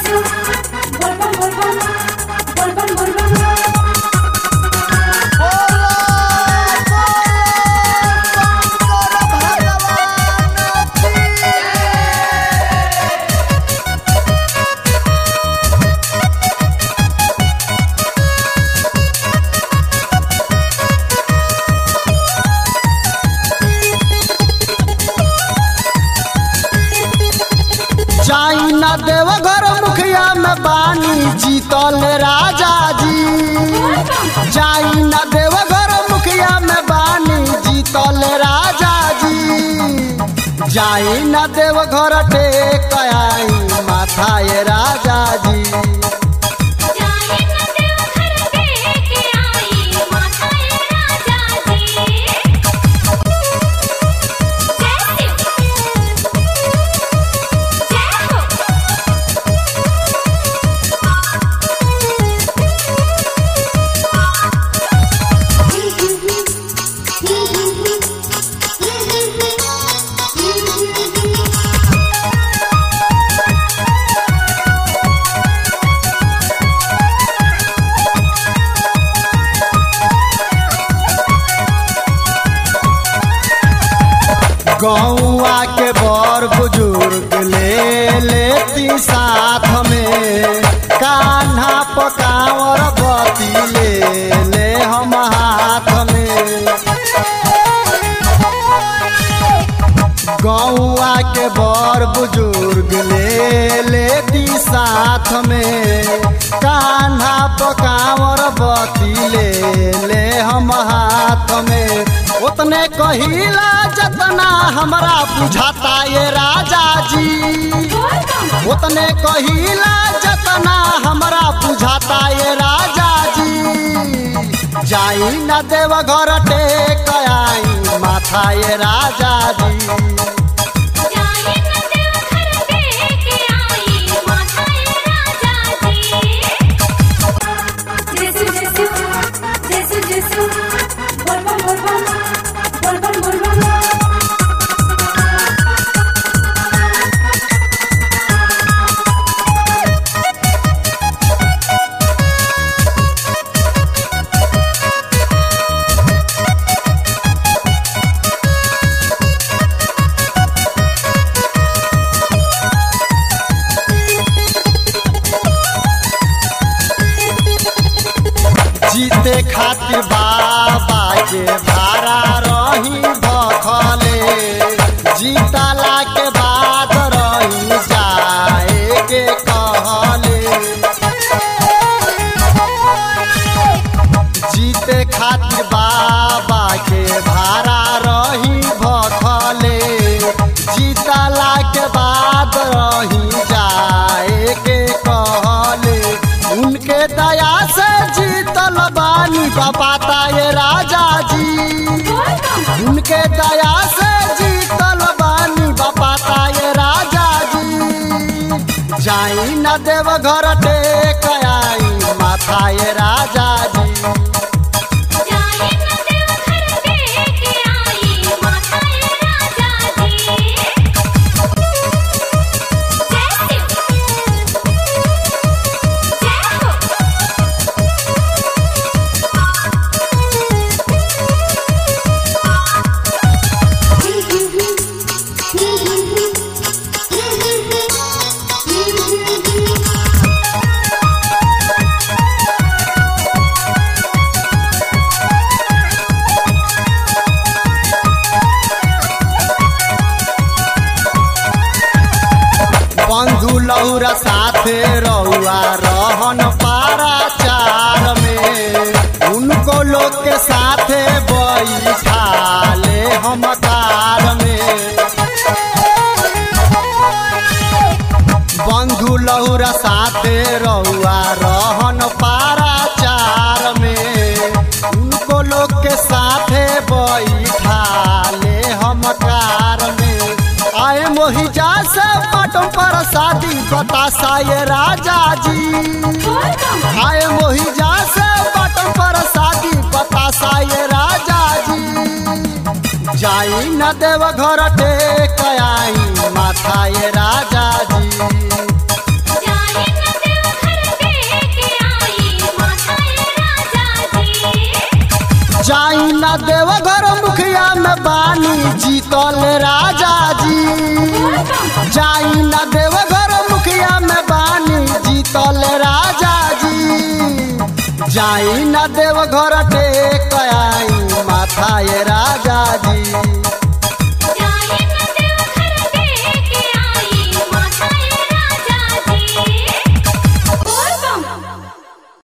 जाई न देवघर मुखिया में बानी जीतल राजा जी। जाई न देवघर मुखिया में बानी जीतल राजा जी। जाई न देवघर टेक आई माथा ये राजा जी। गौआ के बड़ बुजुर्ग ले लेती साथ में कान्हा पकावर बती ले हम हाथ में। गौआ के बड़ बुजुर्ग ले लेती साथ में कान्हा पकावर बती ले हम हाथ में। उतने कहिला जतना हमरा बुझाता ये राजा जी। उतने कहिला जतना हमरा बुझाता ये राजा जी। जाई न देवघर टेक आई माथा ये राजा जी। जीते खातिर बाबा के भारा रही भखले। जीतला के बाद रही जाए के कहले। जीते खातिर बाबा के भारा रही भखले। जीतला के बाद रही जाए के कहले। उनके दया से जीतल बानी बापाता ये राजा जी। उनके दया से जीतल बानी बापाता ये राजा जी। जाई न देवघर टेक आई माथा ये राजा जी। बंधु लौरा साथे रहुआ रहन पारा चार में। उनको लोग के साथे बैठा ले हम कार में। बंधु लौरा साथे रहुआ रहन पारा चार में। उनको लोग के साथे बैठा ले हम कार में। आए मोहिजा से बटम पर शादी बतासा ये राजा जी। आए मोहिजा से बटम पर शादी बतासा ये राजा जी। जाई न देवघर टेक आई माथा ये राजा जी। जाई ना देवघर मुखिया में बानी जीतल राजा जी। जाई ना देवघर मुखिया में बानी जीतल राजा जी। जाई ना देवघर टेक आई माथा ये राजा जी।